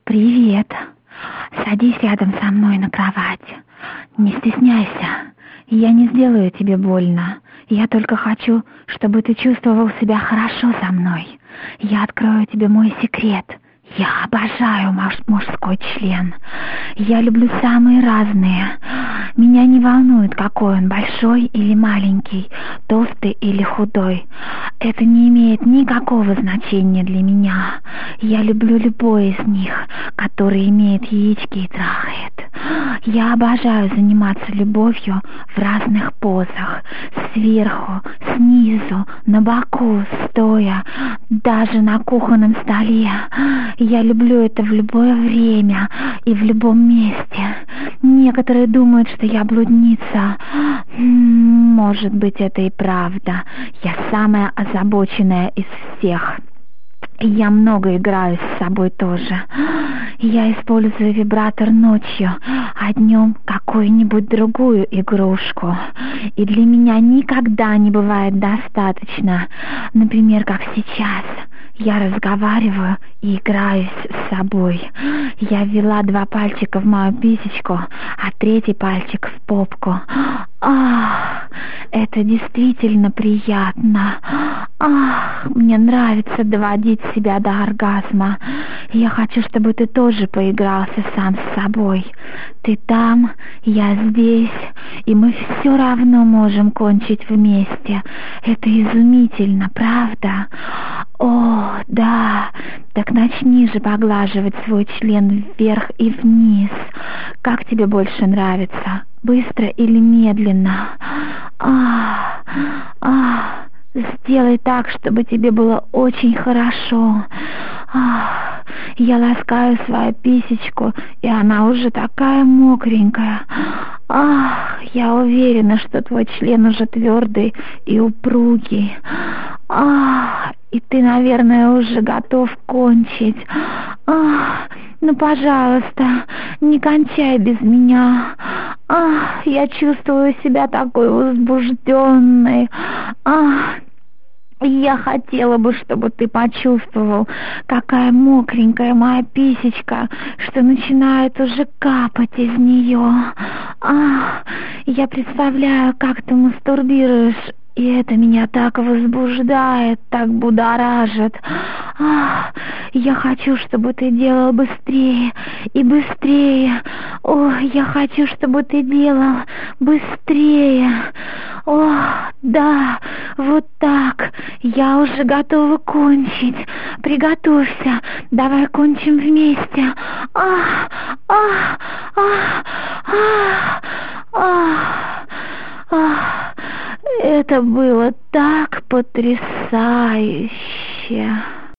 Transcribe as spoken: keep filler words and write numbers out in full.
Привет. Садись рядом со мной на кровать. Не стесняйся. Я не сделаю тебе больно. Я только хочу, чтобы ты чувствовал себя хорошо со мной. Я открою тебе мой секрет. Я обожаю муж- мужской член. Я люблю самые разные. Меня не волнует, какой он, большой или маленький, толстый или худой. Это не имеет никакого значения для меня. Я люблю любой из них, который имеет яички и трахает. Я обожаю заниматься любовью в разных позах. Сверху, снизу, на боку, стоя, даже на кухонном столе. Я люблю это в любое время и в любом месте. Некоторые думают, что я блудница. Может быть, это и правда. Я самая озабоченная из всех. Я много играю с собой тоже. Я использую вибратор ночью, а днем какую-нибудь другую игрушку. И для меня никогда не бывает достаточно. Например, как сейчас. Я разговариваю и играюсь с собой. Я ввела два пальчика в мою писечку, а третий пальчик в попку. Ах, это действительно приятно. Ах, мне нравится доводить себя до оргазма. Я хочу, чтобы ты тоже поигрался сам с собой. Ты там, я здесь, и мы все равно можем кончить вместе. Это изумительно, правда? О, да, так начни же поглаживать свой член вверх и вниз. Как тебе больше нравится, быстро или медленно? Ах, ах, сделай так, чтобы тебе было очень хорошо. Ах, я ласкаю свою писечку, и она уже такая мокренькая. Ах, я уверена, что твой член уже твердый и упругий. Ах, и ты, наверное, уже готов кончить. Ах, ну, пожалуйста, не кончай без меня. Ах, я чувствую себя такой возбужденной. Ах, я хотела бы, чтобы ты почувствовал, какая мокренькая моя писечка, что начинает уже капать из нее. Ах, я представляю, как ты мастурбируешь, и это меня так возбуждает, так будоражит. Ах, я хочу, чтобы ты делал быстрее и быстрее. О, я хочу, чтобы ты делал быстрее. О, да, вот так. Я уже готова кончить. Приготовься. Давай кончим вместе. Ах, ах, ах, ах, ах, ах. Это было так потрясающе.